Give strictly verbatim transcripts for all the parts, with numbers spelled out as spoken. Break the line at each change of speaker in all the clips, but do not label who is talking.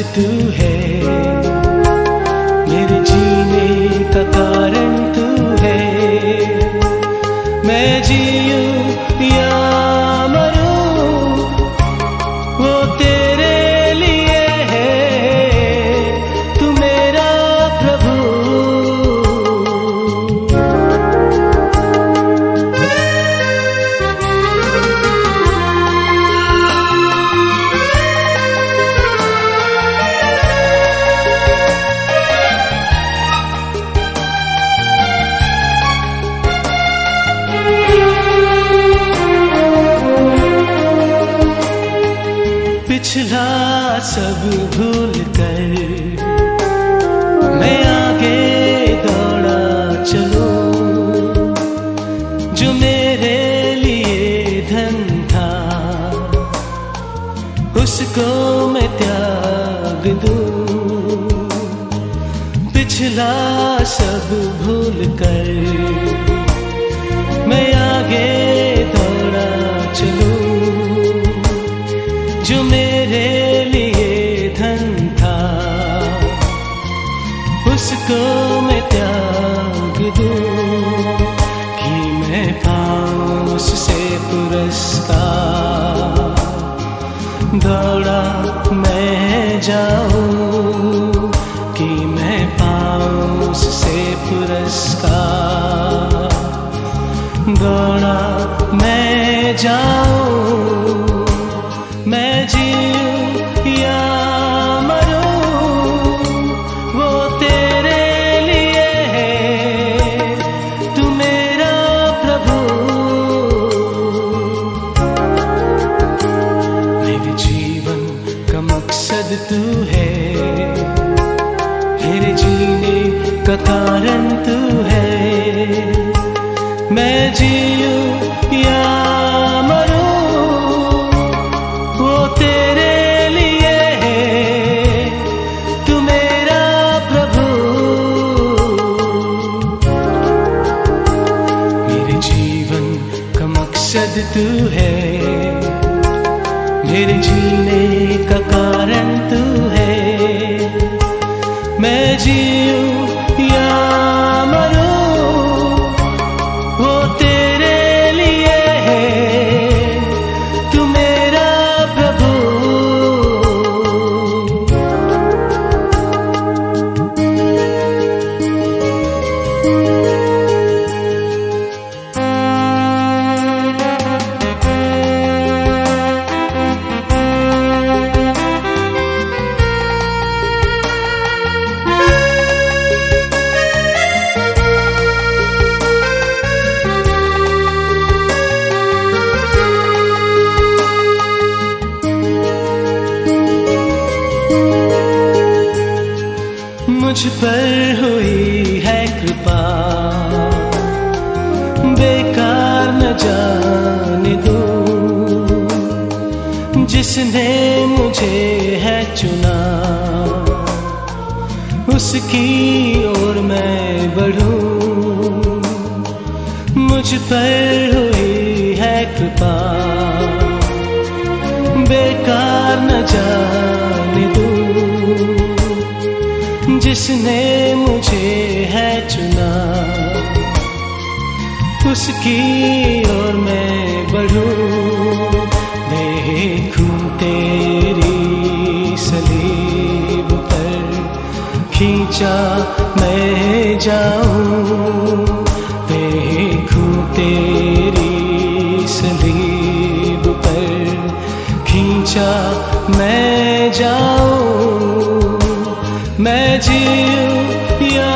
तू है, मेरे जीने का कारण तू है। मैं जीऊं या मरूं वो तेरे लिए है, तू मेरा प्रभु। पिछला सब भूल कर मैं आगे दौड़ा चलूं, जो मेरे लिए धन था उसको मैं त्याग दूं। पिछला सब भूल कर मैं आगे दौड़ा चलूं, जो मेरे लिए धन था उसको मैं त्याग दूं, कि मैं पाऊं उससे पुरस्कार। दौड़ा मैं जाऊं कि मैं पाऊं उससे पुरस्कार। दौड़ा मैं जाऊं, मैं जीऊं या मरूं वो तेरे लिए है, तू मेरा प्रभु। मेरे जीवन का मकसद तू है, मेरे जीने का कारण तू है। मैं जीऊं या मकसद तू है, मेरे जीने का कारण तू है। मैं जीऊं या मरूं वो तेरे लिए है, तू मेरा प्रभु। मुझ पर हुई है कृपा, बेकार न जाने दूं। जिसने मुझे है चुना उसकी ओर मैं बढ़ूं। मुझ पर हुई है कृपा, बेकार न जाने दूं। जिसने मुझे है चुना उसकी ओर मैं बढ़ूं। देखूं तेरी सलीब पर खींचा मैं जाऊं। देखूं तेरी सलीब पर खींचा मैं जाऊं। मैं जीऊं या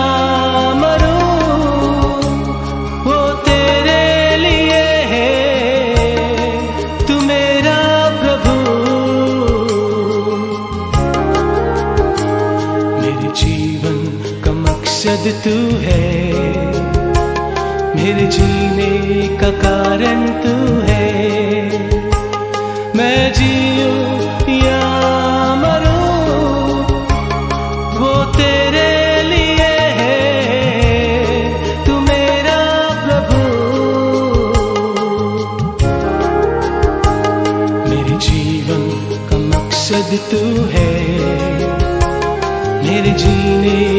मरूं वो तेरे लिए है, तू मेरा प्रभु। मेरे जीवन का मकसद तू है, मेरे जीने का कारण तू है। मैं जीऊं या तेरे लिए है, तू मेरा प्रभु। मेरे जीवन का मकसद तू है, फिर जीने